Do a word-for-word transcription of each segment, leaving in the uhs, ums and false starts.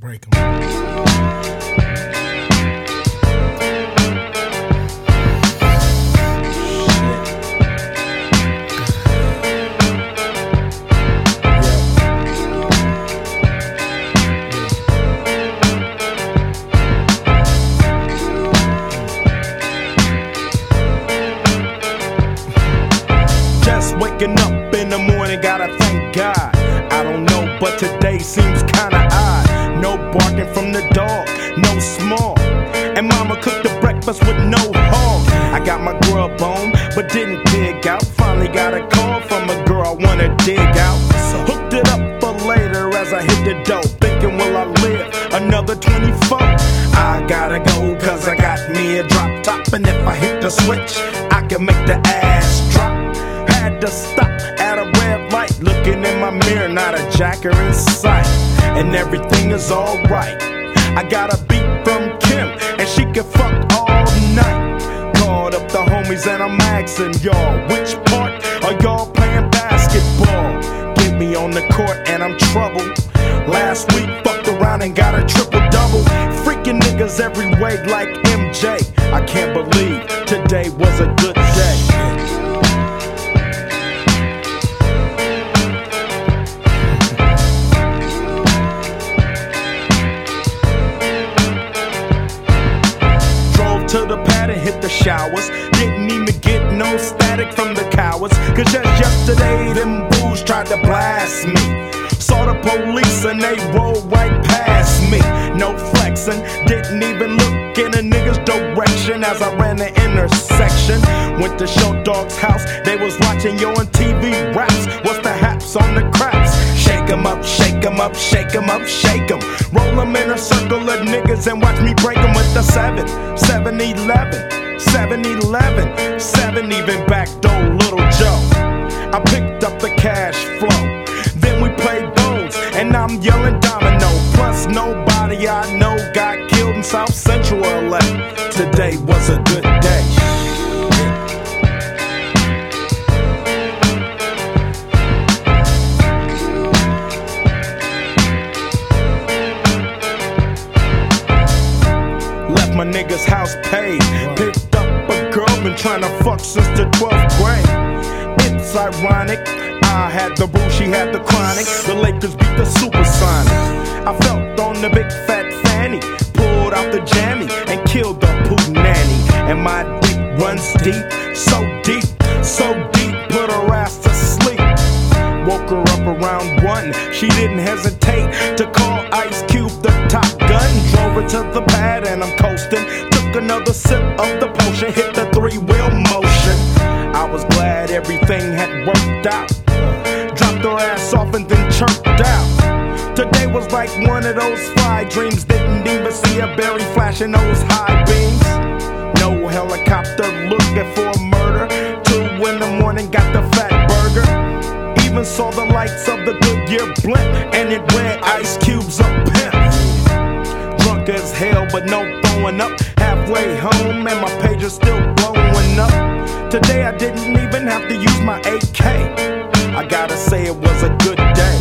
Break 'em. Waking up in the morning, gotta thank God. I don't know, but today seems kinda odd. No barking from the dog, no small. And mama cooked the breakfast with no hog. I got my grub on, but didn't dig out. Finally got a call from a girl I wanna dig out. Hooked it up for later as I hit the dough. Thinking, will I live another twenty-four? I gotta go, cause I got me a drop top. And if I hit the switch, I can make the ass drop. Had to stop at a red light, looking in my mirror, not a jacker in sight. And everything is alright. I got a beat from Kim, and she can fuck all night. Called up the homies and I'm asking y'all, which part are y'all playing basketball? Get me on the court and I'm troubled. Last week fucked around and got a triple-double. Freaking niggas every way like M J. I can't believe today was a good day. To the pad and hit the showers. Didn't even get no static from the cowards. Cause just yesterday them bulls tried to blast me. Saw the police and they rolled right past me. No flexing, didn't even look in a nigga's direction as I ran the intersection. Went to Show Dog's house, they was watching Yo on T V raps. What's the haps on the craps? Shake 'em up, shake 'em up, shake 'em up, shake 'em. Roll 'em in a circle of niggas and watch me break 'em with the seven, seven eleven, seven eleven, seven even backdoor Little Joe. I picked up the cash flow, then we played bones, and I'm yelling domino. Plus nobody I know got killed in South Central L A. Today was a good day. Left my nigga's house paid. Picked up a girl, been tryna fuck since the twelfth grade. It's ironic, I had the boo, she had the chronic. The Lakers beat the Supersonics. I felt on the big fat fanny, pulled out the jammy and killed the poop nanny. And my dick runs deep, so deep, so deep, put her ass to sleep. Woke her up around one, she didn't hesitate to call Ice Cube the Top Gun. Drove her to the pad and I'm coasting. Took another sip of the potion, hit the three-wheel motion. I was glad everything had worked out. Dropped her ass off and then chirped out. Today was like one of those fly dreams. Didn't even see a berry flashing those high beams. No helicopter looking for a murder. Two in the morning, got the fat burger. Even saw the lights of the Goodyear blimp, and it read Ice Cube's a pimp. Drunk as hell, but no throwing up. Halfway home, and my page is still blowing up. Today I didn't even have to use my A K. I gotta say it was a good day.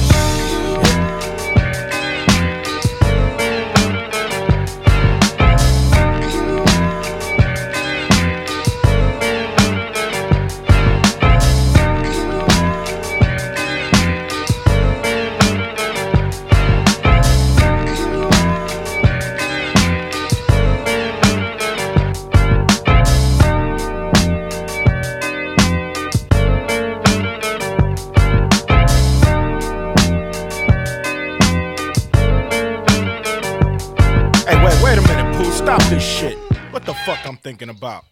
Hey, wait, wait a minute, Pooh. Stop this shit. What the fuck I'm thinking about?